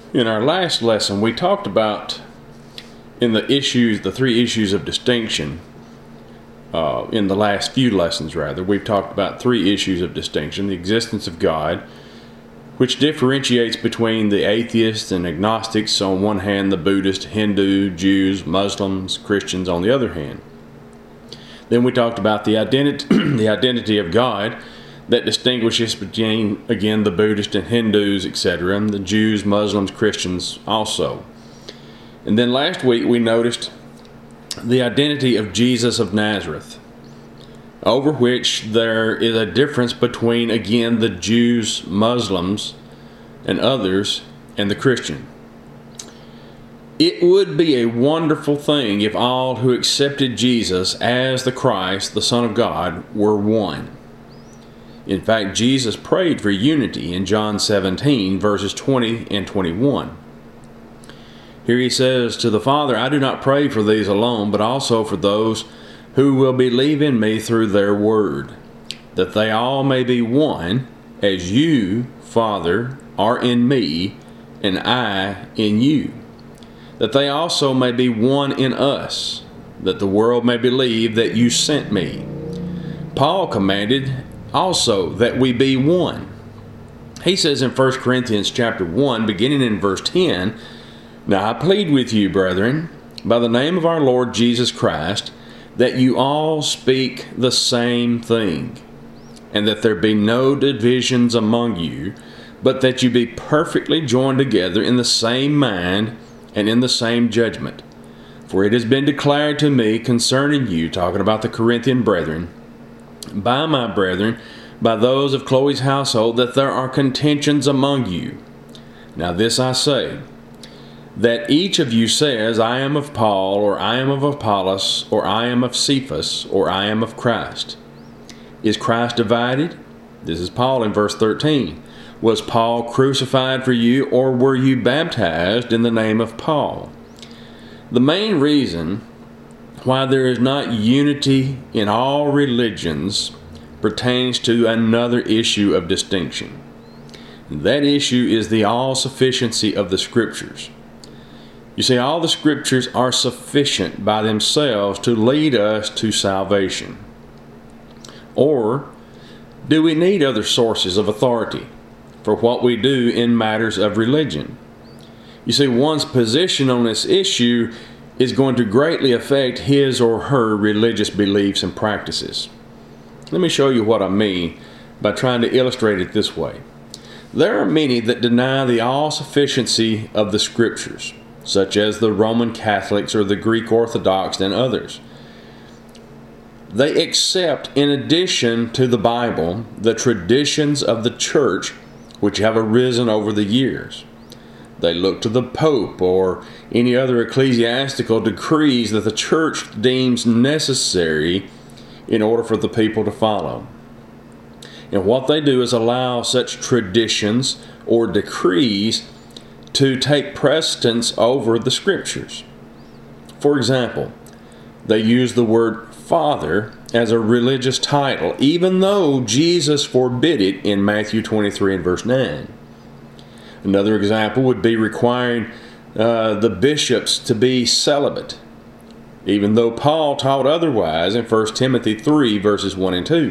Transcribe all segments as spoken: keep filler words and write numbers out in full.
In our last lesson, we talked about in the issues, the three issues of distinction. Uh, in the last few lessons, rather, we've talked about three issues of distinction: the existence of God, which differentiates between the atheists and agnostics on one hand, the Buddhist, Hindu, Jews, Muslims, Christians on the other hand. Then we talked about the identity, the identity of God, that distinguishes between, again, the Buddhists and Hindus, et cetera, and the Jews, Muslims, Christians also. And then last week we noticed the identity of Jesus of Nazareth, over which there is a difference between, again, the Jews, Muslims, and others, and the Christian. It would be a wonderful thing if all who accepted Jesus as the Christ, the Son of God, were one. In fact, Jesus prayed for unity in John seventeen, verses twenty and twenty-one. Here he says to the Father, "I do not pray for these alone, but also for those who will believe in me through their word, that they all may be one, as you, Father, are in me, and I in you, that they also may be one in us, that the world may believe that you sent me." Paul commanded also that we be one. He says in First Corinthians chapter one, beginning in verse ten, "Now I plead with you, brethren, by the name of our Lord Jesus Christ, that you all speak the same thing, and that there be no divisions among you, but that you be perfectly joined together in the same mind and in the same judgment. For it has been declared to me concerning you," talking about the Corinthian brethren, "by my brethren, by those of Chloe's household, that there are contentions among you. Now this I say, that each of you says, I am of Paul, or I am of Apollos, or I am of Cephas, or I am of Christ. Is Christ divided?" This is Paul in verse thirteen. "Was Paul crucified for you, or were you baptized in the name of Paul?" The main reason why there is not unity in all religions pertains to another issue of distinction. That issue is the all-sufficiency of the Scriptures. You see, all the Scriptures are sufficient by themselves to lead us to salvation. Or do we need other sources of authority for what we do in matters of religion? You see, one's position on this issue is going to greatly affect his or her religious beliefs and practices. Let me show you what I mean by trying to illustrate it this way. There are many that deny the all-sufficiency of the Scriptures, such as the Roman Catholics or the Greek Orthodox and others. They accept, in addition to the Bible, the traditions of the church which have arisen over the years. They look to the Pope or any other ecclesiastical decrees that the church deems necessary in order for the people to follow. And what they do is allow such traditions or decrees to take precedence over the Scriptures. For example, they use the word Father as a religious title, even though Jesus forbid it in Matthew twenty-three and verse nine. Another example would be requiring uh, the bishops to be celibate, even though Paul taught otherwise in First Timothy three, verses one and two.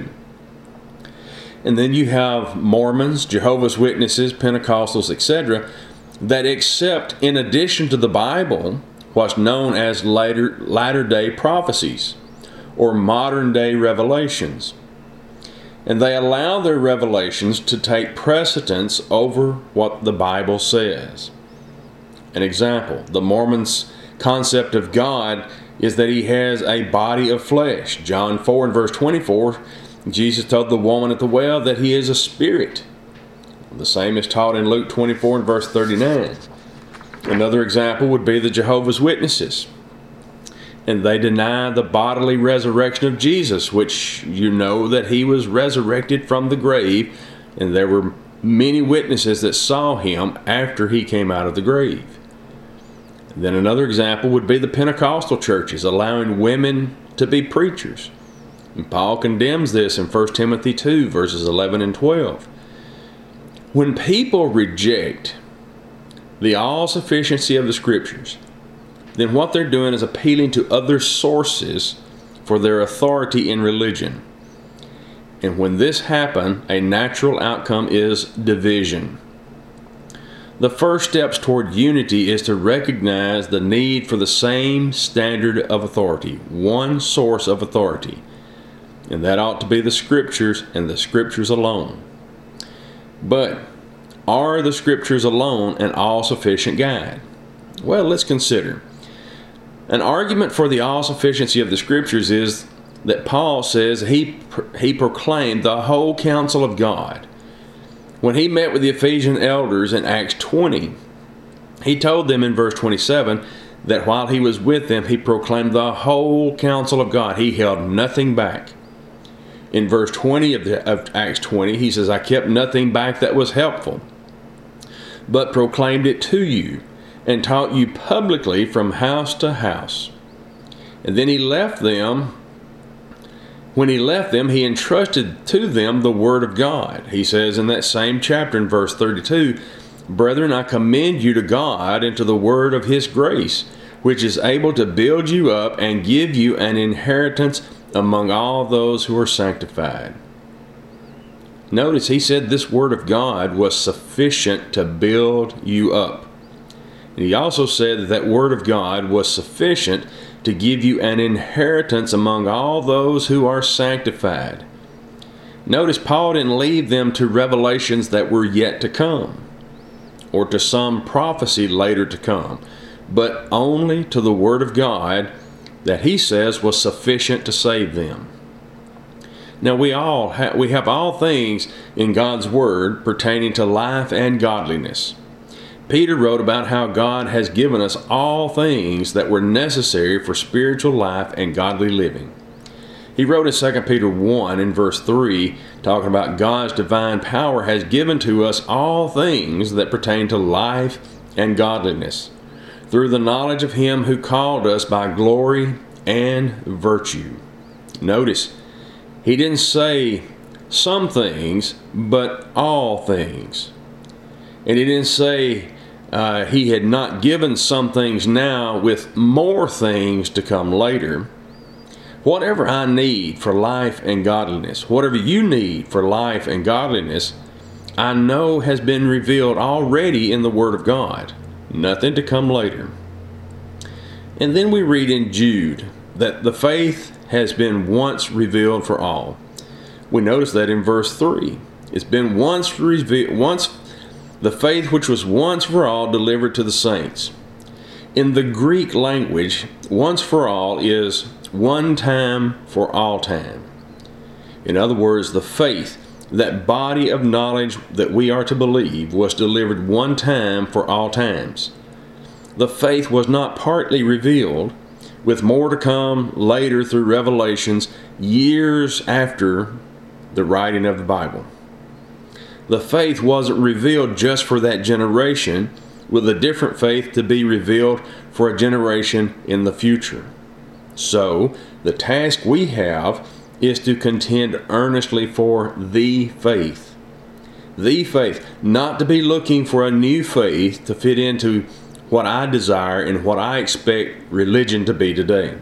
And then you have Mormons, Jehovah's Witnesses, Pentecostals, et cetera, that accept, in addition to the Bible, what's known as later, latter-day prophecies or modern-day revelations. And they allow their revelations to take precedence over what the Bible says. An example, the Mormons' concept of God is that He has a body of flesh. John four and verse twenty-four, Jesus told the woman at the well that He is a spirit. The same is taught in Luke twenty-four and verse thirty-nine. Another example would be the Jehovah's Witnesses. And they deny the bodily resurrection of Jesus, which you know that He was resurrected from the grave, and there were many witnesses that saw Him after He came out of the grave. And then another example would be the Pentecostal churches allowing women to be preachers. And Paul condemns this in First Timothy two, verses eleven and twelve. When people reject the all-sufficiency of the Scriptures, then what they're doing is appealing to other sources for their authority in religion. And when this happens, a natural outcome is division. The first steps toward unity is to recognize the need for the same standard of authority, one source of authority. And that ought to be the Scriptures and the Scriptures alone. But are the Scriptures alone an all-sufficient guide? Well, let's consider. An argument for the all-sufficiency of the Scriptures is that Paul says he, he proclaimed the whole counsel of God. When he met with the Ephesian elders in Acts twenty, he told them in verse twenty-seven that while he was with them, he proclaimed the whole counsel of God. He held nothing back. In verse twenty of, the, of Acts twenty, he says, I kept nothing back that was helpful, but proclaimed it to you, and taught you publicly from house to house. And then he left them. When he left them, he entrusted to them the word of God. He says in that same chapter in verse thirty-two, Brethren, I commend you to God and to the word of his grace, which is able to build you up and give you an inheritance among all those who are sanctified. Notice he said this word of God was sufficient to build you up. And he also said that that word of God was sufficient to give you an inheritance among all those who are sanctified. Notice Paul didn't leave them to revelations that were yet to come, or to some prophecy later to come, but only to the word of God that he says was sufficient to save them. Now we all ha- we have all things in God's word pertaining to life and godliness. Peter wrote about how God has given us all things that were necessary for spiritual life and godly living. He wrote in Second Peter one in verse three, talking about God's divine power has given to us all things that pertain to life and godliness, through the knowledge of him who called us by glory and virtue. Notice, he didn't say some things, but all things. And he didn't say uh, he had not given some things now with more things to come later. Whatever I need for life and godliness, whatever you need for life and godliness, I know has been revealed already in the Word of God. Nothing to come later. And then we read in Jude that the faith has been once revealed for all. We notice that in verse three. It's been once revealed, once the faith which was once for all delivered to the saints. In the Greek language, once for all is one time for all time. In other words, the faith, that body of knowledge that we are to believe, was delivered one time for all times. The faith was not partly revealed, with more to come later through revelations years after the writing of the Bible. The faith wasn't revealed just for that generation, with a different faith to be revealed for a generation in the future. So, the task we have is to contend earnestly for the faith. The faith, not to be looking for a new faith to fit into what I desire and what I expect religion to be today.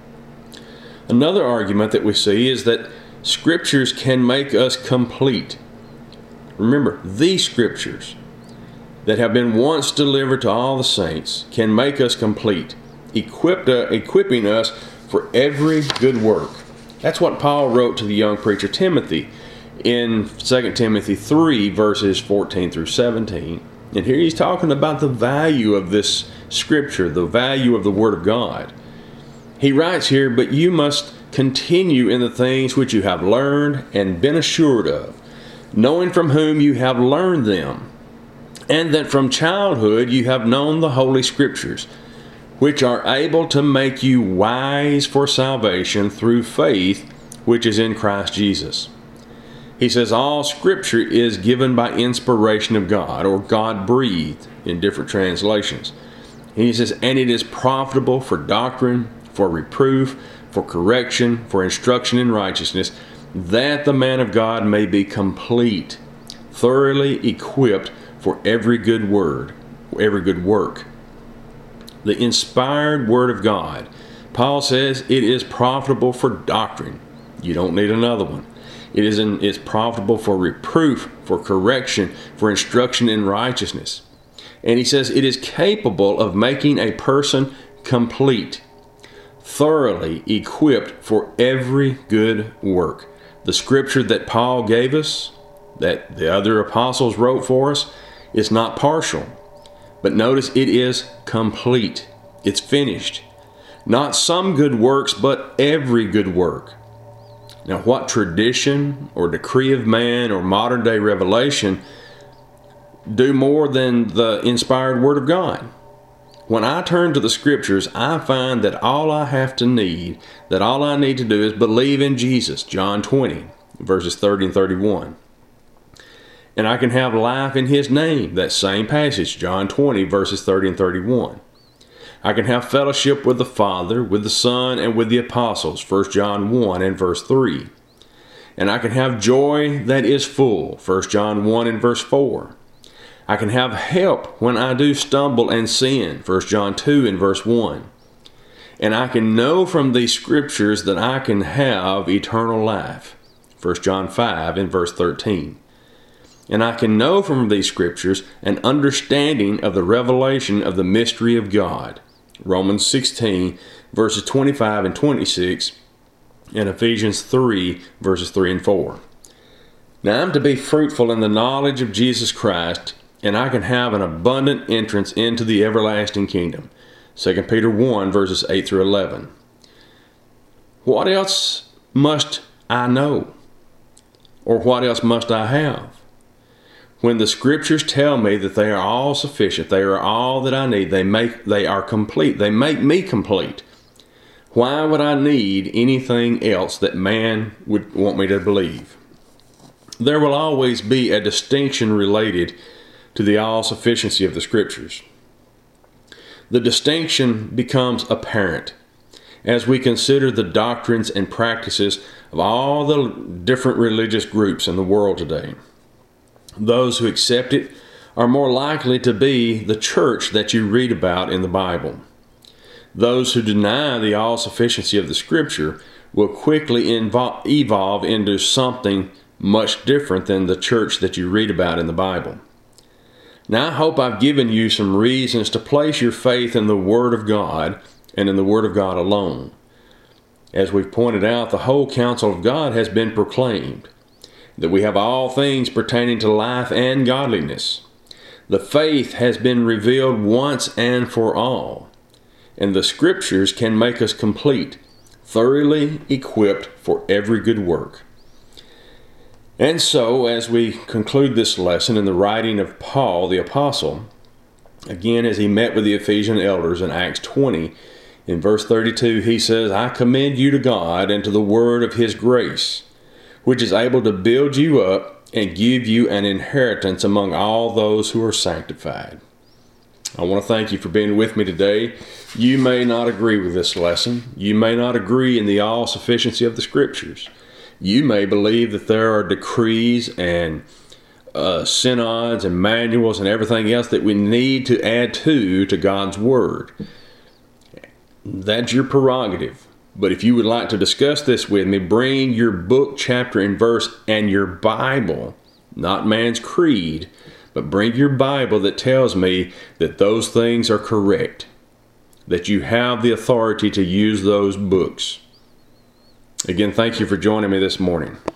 Another argument that we see is that Scriptures can make us complete. Remember, the Scriptures that have been once delivered to all the saints can make us complete, equipped, uh, equipping us for every good work. That's what Paul wrote to the young preacher Timothy in Second Timothy three, verses fourteen through seventeen. And here he's talking about the value of this Scripture, the value of the Word of God. He writes here, "But you must continue in the things which you have learned and been assured of, knowing from whom you have learned them, and that from childhood you have known the Holy Scriptures, which are able to make you wise for salvation through faith which is in Christ Jesus." He says all Scripture is given by inspiration of God, or God-breathed in different translations. And he says, and it is profitable for doctrine, for reproof, for correction, for instruction in righteousness, that the man of God may be complete, thoroughly equipped for every good word, every good work. The inspired Word of God. Paul says it is profitable for doctrine. You don't need another one. It is in, it's profitable for reproof, for correction, for instruction in righteousness. And he says it is capable of making a person complete, thoroughly equipped for every good work. The scripture that Paul gave us, that the other apostles wrote for us, is not partial. But notice it is complete. It's finished. Not some good works, but every good work. Now, what tradition or decree of man or modern day revelation do more than the inspired Word of God? When I turn to the Scriptures, I find that all I have to need, that all I need to do is believe in Jesus, John twenty, verses thirty and thirty-one. And I can have life in His name, that same passage, John twenty, verses thirty and thirty-one. I can have fellowship with the Father, with the Son, and with the apostles, First John one and verse three. And I can have joy that is full, First John one and verse four. I can have help when I do stumble and sin, First John two and verse one. And I can know from these scriptures that I can have eternal life, First John five and verse thirteen. And I can know from these scriptures an understanding of the revelation of the mystery of God, Romans sixteen verses twenty-five and twenty-six, and Ephesians three verses three and four. Now I'm to be fruitful in the knowledge of Jesus Christ, and I can have an abundant entrance into the everlasting kingdom. Second Peter one, verses eight through eleven. What else must I know? Or what else must I have? When the Scriptures tell me that they are all sufficient, they are all that I need, they make they are complete, they make me complete, why would I need anything else that man would want me to believe? There will always be a distinction related to the all-sufficiency of the Scriptures. The distinction becomes apparent as we consider the doctrines and practices of all the different religious groups in the world today. Those who accept it are more likely to be the church that you read about in the Bible. Those who deny the all-sufficiency of the Scripture will quickly invo- evolve into something much different than the church that you read about in the Bible. Now, I hope I've given you some reasons to place your faith in the Word of God and in the Word of God alone. As we've pointed out, the whole counsel of God has been proclaimed, that we have all things pertaining to life and godliness. The faith has been revealed once and for all, and the Scriptures can make us complete, thoroughly equipped for every good work. And so, as we conclude this lesson in the writing of Paul the Apostle, again as he met with the Ephesian elders in Acts twenty, in verse thirty-two, he says, I commend you to God and to the word of His grace, which is able to build you up and give you an inheritance among all those who are sanctified. I want to thank you for being with me today. You may not agree with this lesson. You may not agree in the all-sufficiency of the Scriptures. You may believe that there are decrees and uh, synods and manuals and everything else that we need to add to to God's Word. That's your prerogative. But if you would like to discuss this with me, bring your book, chapter, and verse, and your Bible, not man's creed, but bring your Bible that tells me that those things are correct, that you have the authority to use those books. Again, thank you for joining me this morning.